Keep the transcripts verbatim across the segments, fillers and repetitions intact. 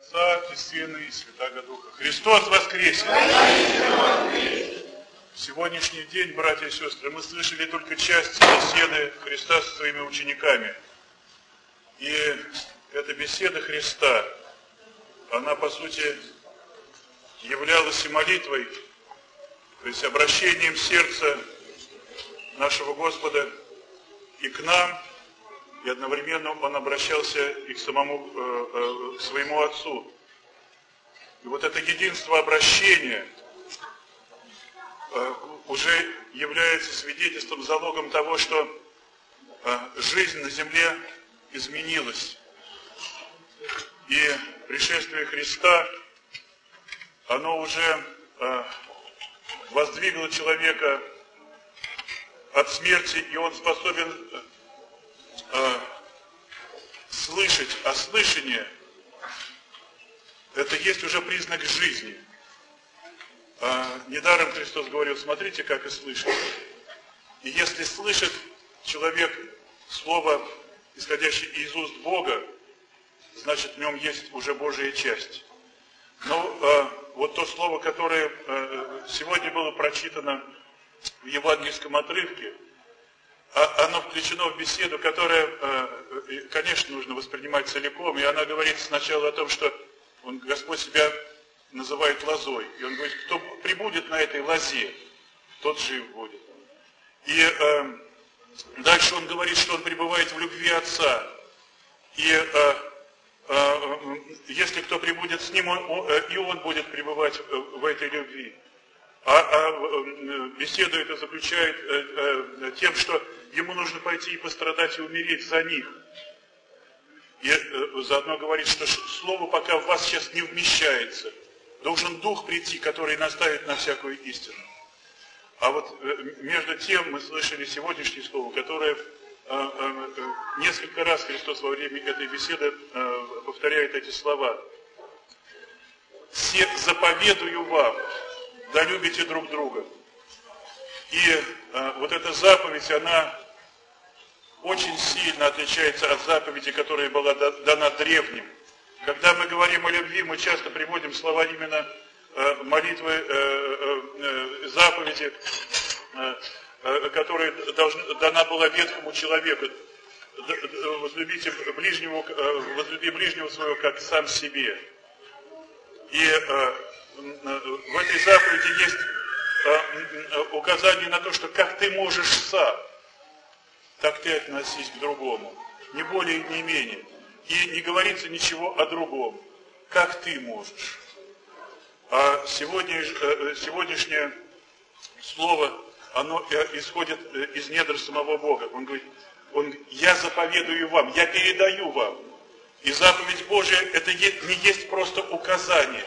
Отца и Сына и Святаго Духа. Христос воскресе! В сегодняшний день, братья и сестры, мы слышали только часть беседы Христа со своими учениками. И эта беседа Христа, она, по сути, являлась и молитвой, то есть обращением сердца нашего Господа и к нам, и одновременно Он обращался и к самому, э, э, к своему Отцу. И вот это единство обращения э, уже является свидетельством, залогом того, что э, жизнь на земле изменилась. И пришествие Христа, оно уже э, воздвигло человека от смерти, и он способен э, слышать, а слышание – это есть уже признак жизни. Э, недаром Христос говорил: смотрите, как и слышит. И если слышит человек слово, исходящее из уст Бога, значит, в нем есть уже Божья часть. Но э, вот то слово, которое э, сегодня было прочитано в евангельском отрывке, а, оно включено в беседу, которая, э, конечно, нужно воспринимать целиком. И она говорит сначала о том, что он, Господь себя называет лозой. И он говорит: кто прибудет на этой лозе, тот жив будет. И э, дальше он говорит, что он пребывает в любви Отца. И э, если кто прибудет с ним, он, он, и он будет пребывать в этой любви. А, а беседу это заключает э, э, тем, что ему нужно пойти и пострадать, и умереть за них. И э, заодно говорит, что слово пока в вас сейчас не вмещается. Должен Дух прийти, который наставит на всякую истину. А вот э, между тем мы слышали сегодняшнее слово, которое несколько раз Христос во время этой беседы повторяет эти слова. «Се заповедую вам, да любите друг друга». И вот эта заповедь, она очень сильно отличается от заповеди, которая была дана древним. Когда мы говорим о любви, мы часто приводим слова именно молитвы, заповеди, которая должна, дана была ветхому человеку: возлюбите ближнего, возлюби ближнего своего, как сам себе. И э, в этой заповеди есть э, указание на то, что как ты можешь сам, так ты относись к другому, не более и не менее. И не говорится ничего о другом, как ты можешь. А сегодня, э, сегодняшнее слово, оно исходит из недр самого Бога. Он говорит: он, я заповедую вам, я передаю вам. И заповедь Божия — это не есть просто указание.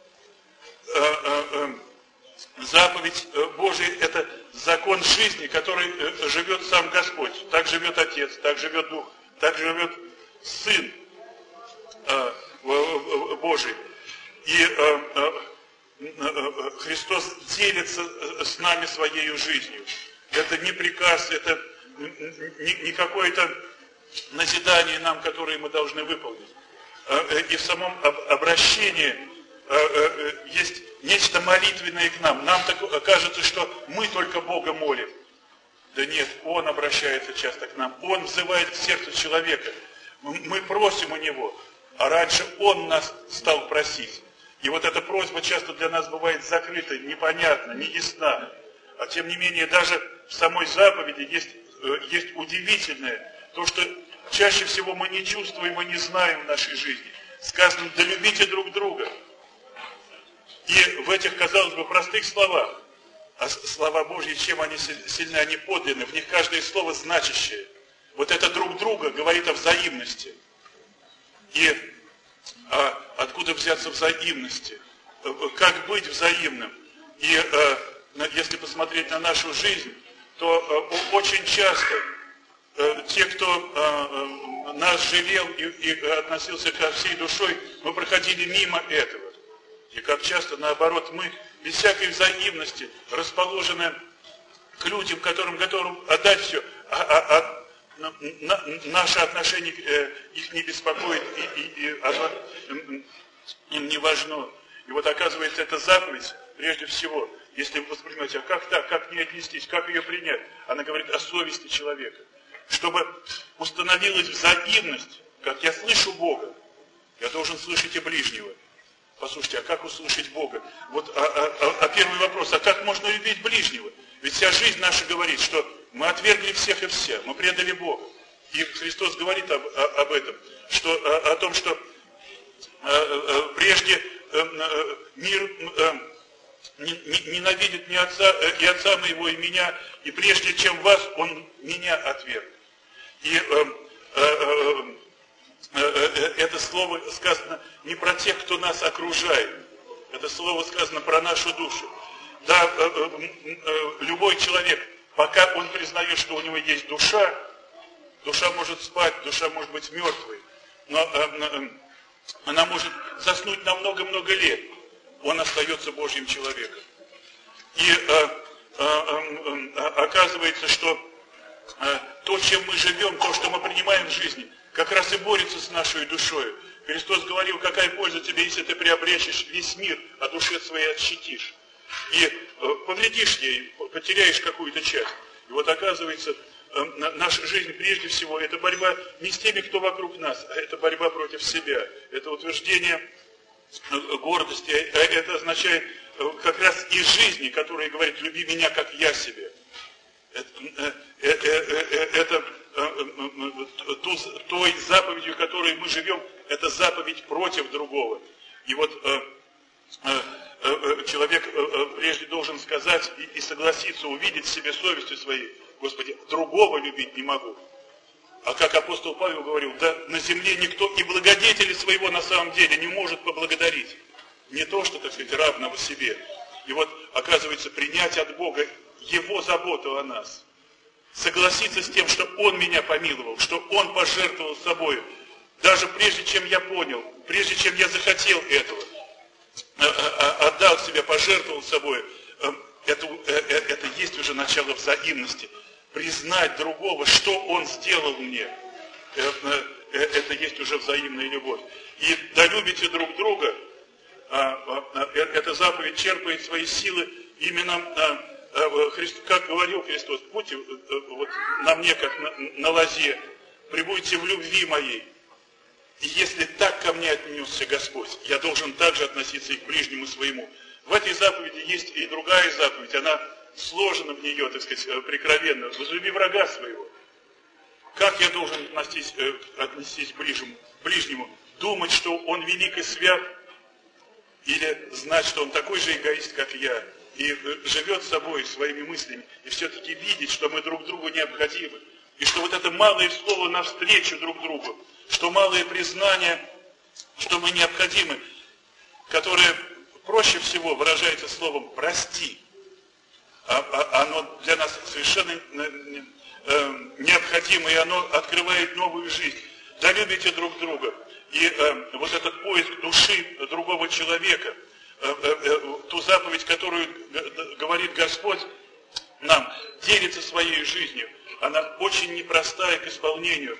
Заповедь Божия — это закон жизни, который живет сам Господь. Так живет Отец, так живет Дух, так живет Сын Божий. И Христос делится с нами своей жизнью. Это не приказ, это не какое-то назидание нам, которое мы должны выполнить. И в самом обращении есть нечто молитвенное к нам. Нам так кажется, что мы только Бога молим. Да нет, Он обращается часто к нам. Он взывает к сердцу человека. Мы просим у Него, а раньше Он нас стал просить. И вот эта просьба часто для нас бывает закрыта, непонятна, неясна. А тем не менее, даже в самой заповеди есть, есть удивительное, то, что чаще всего мы не чувствуем и не знаем в нашей жизни. Сказано: да любите друг друга. И в этих, казалось бы, простых словах, а слова Божьи, чем они сильны, они подлинны, в них каждое слово значащее. Вот это друг друга говорит о взаимности. И а откуда взяться взаимности? Как быть взаимным? И а, если посмотреть на нашу жизнь, то а, очень часто а, те, кто а, нас жалел и, и относился ко всей душой, мы проходили мимо этого. И как часто, наоборот, мы без всякой взаимности расположены к людям, которым готовы отдать все, а, а, а на, на, наши отношения э, их не беспокоит, и, и, и, оно, им не важно. И вот оказывается, эта заповедь, прежде всего, если вы воспринимаете, а как так, как не отнестись, как ее принять? Она говорит о совести человека. Чтобы установилась взаимность, как я слышу Бога, я должен слышать и ближнего. Послушайте, а как услышать Бога? Вот а, а, а первый вопрос, а как можно любить ближнего? Ведь вся жизнь наша говорит, что мы отвергли всех и вся, мы предали Бога. И Христос говорит об, об этом, что, о, о том, что а, а, прежде а, мир а, ненавидит не отца, и отца моего, и меня, и прежде чем вас, он меня отверг. И а, а, это слово сказано не про тех, кто нас окружает. Это слово сказано про нашу душу. Да, любой человек, пока он признает, что у него есть душа, душа может спать, душа может быть мертвой, но она может заснуть на много-много лет. Он остается Божьим человеком. И оказывается, что то, чем мы живем, то, что мы принимаем в жизни, как раз и борется с нашей душой. Христос говорил, какая польза тебе, если ты приобретешь весь мир, а душе своей отщитишь. И повредишь ей, потеряешь какую-то часть. И вот оказывается, наша жизнь прежде всего, это борьба не с теми, кто вокруг нас, а это борьба против себя. Это утверждение гордости, это означает как раз из жизни, которая говорит, люби меня, как я себя. Это, это, это той заповедью, которой мы живем, это заповедь против другого. И вот э, э, человек э, прежде должен сказать и, и согласиться, увидеть в себе совестью своей, Господи, другого любить не могу. А как апостол Павел говорил, да на земле никто и благодетеля своего на самом деле не может поблагодарить. Не то, что, так сказать, равного себе. И вот, оказывается, принять от Бога Его заботу о нас. Согласиться с тем, что Он меня помиловал, что Он пожертвовал собой, даже прежде чем я понял, прежде чем я захотел этого, отдал себя, пожертвовал собой, это, это есть уже начало взаимности. Признать другого, что Он сделал мне, это есть уже взаимная любовь. И да любите друг друга, эта заповедь черпает свои силы именно, как говорил Христос, будьте вот на мне, как на, на лозе, пребудьте в любви моей. И если так ко мне отнесся Господь, я должен также относиться и к ближнему своему. В этой заповеди есть и другая заповедь, она сложена в нее, так сказать, прикровенно. Возлюби врага своего. Как я должен относиться, относиться к ближнему, ближнему? Думать, что он велик и свят, или знать, что он такой же эгоист, как я, и живет собой, своими мыслями, и все-таки видеть, что мы друг другу необходимы, и что вот это малое слово навстречу друг другу, что малое признание, что мы необходимы, которое проще всего выражается словом «прости», а, а, оно для нас совершенно необходимо, и оно открывает новую жизнь. Да любите друг друга. И э, вот этот поиск души другого человека, э, э, ту заповедь, которую говорит Господь нам, делится своей жизнью, она очень непростая к исполнению.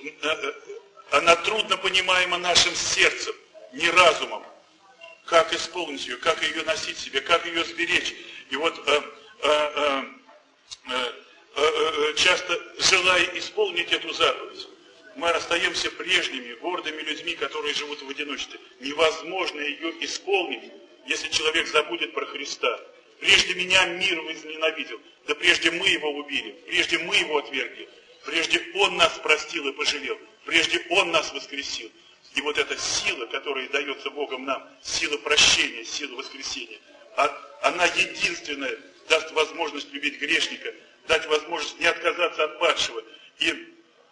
Она трудно понимаема нашим сердцем, не разумом. Как исполнить ее, как ее носить себе, как ее сберечь. И вот э, э, э, э, часто, желая исполнить эту заповедь, мы остаемся прежними, гордыми людьми, которые живут в одиночестве. Невозможно ее исполнить, если человек забудет про Христа. Прежде меня мир возненавидел, да прежде мы его убили, прежде мы его отвергли, прежде он нас простил и пожалел, прежде он нас воскресил. И вот эта сила, которая дается Богом нам, сила прощения, сила воскресения, она единственная даст возможность любить грешника, дать возможность не отказаться от падшего. И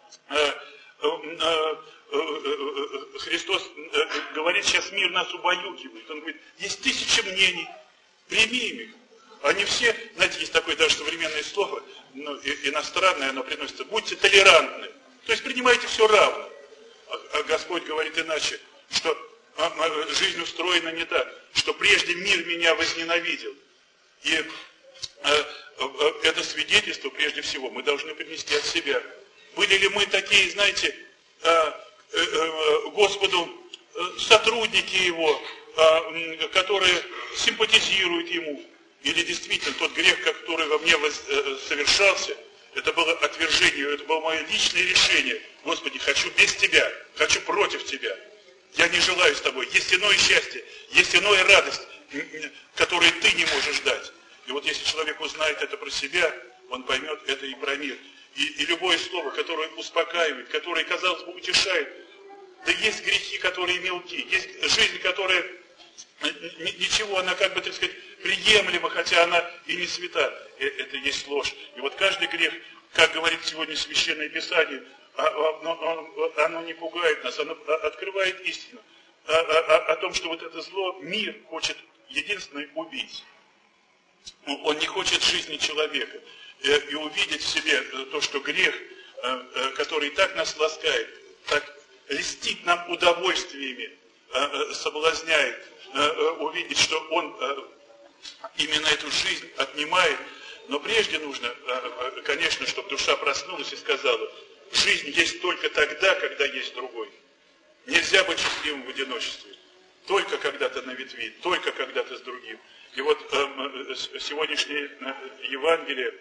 Христос говорит, сейчас мир нас убаюкивает. Он говорит, есть тысячи мнений, примем их. Они все, знаете, есть такое даже современное слово, ну, иностранное, оно приносится, будьте толерантны. То есть принимайте все равно. А Господь говорит иначе, что жизнь устроена не так, что прежде мир меня возненавидел. И это свидетельство, прежде всего, мы должны принести от себя. Были ли мы такие, знаете, Господу сотрудники его, которые симпатизируют ему. Или действительно тот грех, который во мне совершался, это было отвержение, это было мое личное решение. Господи, хочу без Тебя, хочу против Тебя. Я не желаю с Тобой. Есть иное счастье, есть иная радость, которую Ты не можешь дать. И вот если человек узнает это про себя, он поймет это и про мир. И, и любое слово, которое успокаивает, которое, казалось бы, утешает. Да есть грехи, которые мелки, есть жизнь, которая ничего, она как бы, так сказать, приемлема, хотя она и не свята. Это есть ложь. И вот каждый грех, как говорит сегодня Священное Писание, оно не пугает нас, оно открывает истину о, о, о том, что вот это зло мир хочет единственное убить. Он не хочет жизни человека. И увидеть в себе то, что грех, который так нас ласкает, так льстит нам удовольствиями, соблазняет, увидеть, что он именно эту жизнь отнимает. Но прежде нужно, конечно, чтобы душа проснулась и сказала, жизнь есть только тогда, когда есть другой. Нельзя быть счастливым в одиночестве. Только когда ты на ветви, только когда ты с другим. И вот сегодняшнее Евангелие,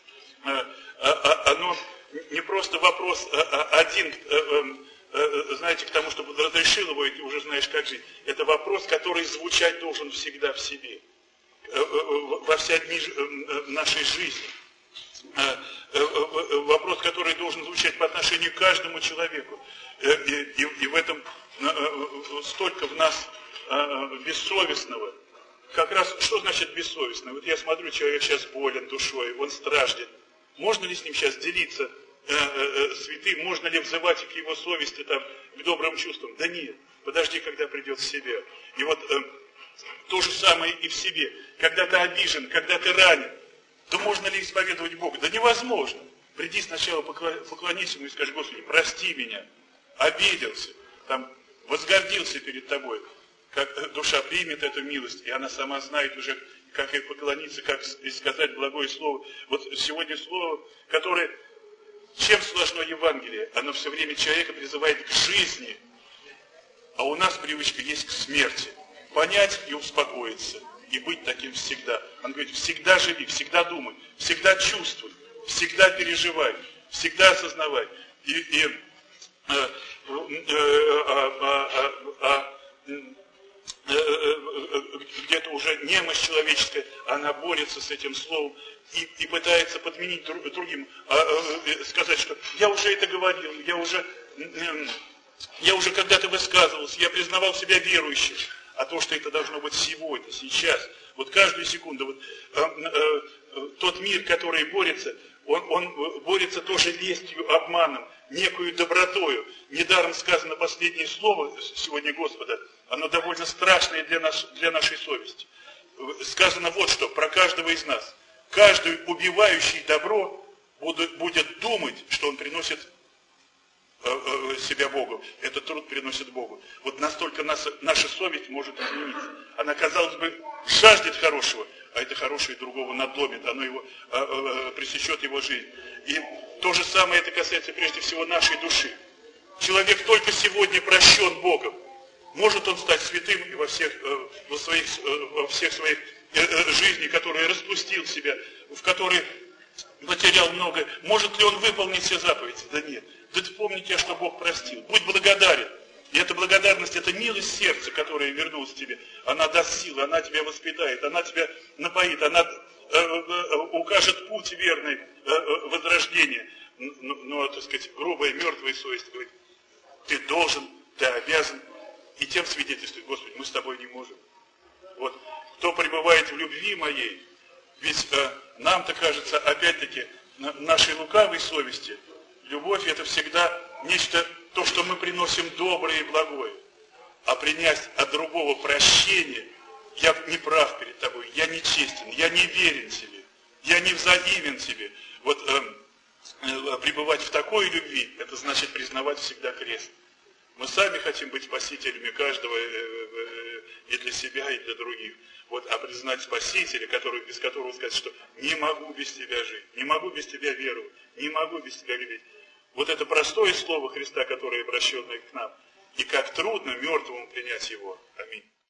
оно не просто вопрос один, знаете, к тому, чтобы разрешил его, и ты уже знаешь, как жить. Это вопрос, который звучать должен всегда в себе, во все дни нашей жизни. Вопрос, который должен звучать по отношению к каждому человеку. И, и, и в этом столько в нас бессовестного. Как раз, что значит бессовестно? Вот я смотрю, человек сейчас болен душой, он страждет. Можно ли с ним сейчас делиться э, э, святым? Можно ли взывать к его совести, там, к добрым чувствам? Да нет. Подожди, когда придет в себя. И вот э, то же самое и в себе. Когда ты обижен, когда ты ранен, то можно ли исповедовать Бога? Да невозможно. Приди сначала, поклонись ему и скажи, Господи, прости меня, обиделся, там, возгордился перед тобой. Как душа примет эту милость, и она сама знает уже, как ей поклониться, как сказать благое слово. Вот сегодня слово, которое, чем сложно Евангелие, оно все время человека призывает к жизни, а у нас привычка есть к смерти. Понять и успокоиться, и быть таким всегда. Он говорит, всегда живи, всегда думай, всегда чувствуй, всегда переживай, всегда осознавай. И, и э, э, э, э, э, э, где-то уже немощь человеческая, она борется с этим словом и, и пытается подменить друг, другим, а, а, сказать, что я уже это говорил, я уже, я уже когда-то высказывался, я признавал себя верующим, а то, что это должно быть сегодня, сейчас, вот каждую секунду, вот, а, а, тот мир, который борется, он, он борется тоже лестью, обманом, некую добротою. Недаром сказано последнее слово сегодня Господа, оно довольно страшное для, нас, для нашей совести. Сказано вот что, про каждого из нас. Каждый убивающий добро будет, будет думать, что он приносит э, э, себя Богу. Этот труд приносит Богу. Вот настолько нас, наша совесть может измениться. Она, казалось бы, жаждет хорошего, а это хорошее другого надломит, оно его э, э, пресечет его жизнь. И то же самое это касается прежде всего нашей души. Человек только сегодня прощен Богом. Может он стать святым и во всех, э, во своих, э, во всех своих э, э, жизней, которые распустил себя, в которой потерял многое. Может ли он выполнить все заповеди? Да нет. Да ты помни тебя, что Бог простил. Будь благодарен. И эта благодарность, это милость сердца, которая вернулась тебе. Она даст силы, она тебя воспитает, она тебя напоит, она э, э, укажет путь верный э, э, возрождения. Но, но, так сказать, грубая, мертвая совесть говорит, ты должен, ты обязан. И тем свидетельствует, Господи, мы с тобой не можем. Вот, кто пребывает в любви моей, ведь э, нам-то кажется, опять-таки, на нашей лукавой совести, любовь это всегда нечто, то, что мы приносим доброе и благое. А принять от другого прощение, я не прав перед тобой, я нечестен, я не верен тебе, я не взаимен тебе. Вот э, э, пребывать в такой любви, это значит признавать всегда крест. Мы сами хотим быть спасителями каждого и для себя, и для других. Вот, а признать Спасителя, который, без которого сказать, что не могу без тебя жить, не могу без тебя веровать, не могу без тебя любить. Вот это простое слово Христа, которое обращенное к нам, и как трудно мертвому принять его. Аминь.